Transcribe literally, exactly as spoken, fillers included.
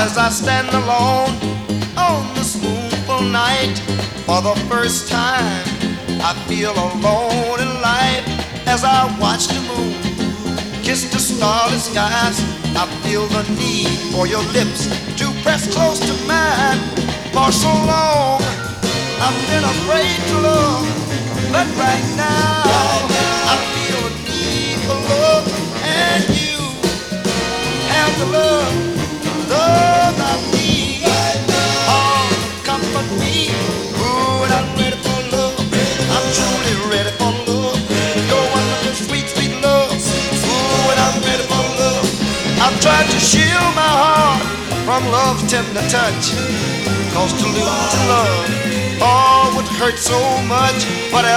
as I stand alone on this moonful night. For the first time I feel alone in life. As I watch the moon kiss the starless skies, I feel the need for your lips to press close to mine. For so long I've been afraid to love, but right now I feel a need for love. And you have the love, love I need. Oh, comfort me. Ooh, and I'm ready for love. I'm truly ready for love. Your wonderful, sweet, sweet love. Ooh, and I'm ready for love. I've tried to shield my heart from love's tender touch, 'cause to lose love, oh, would hurt so much. But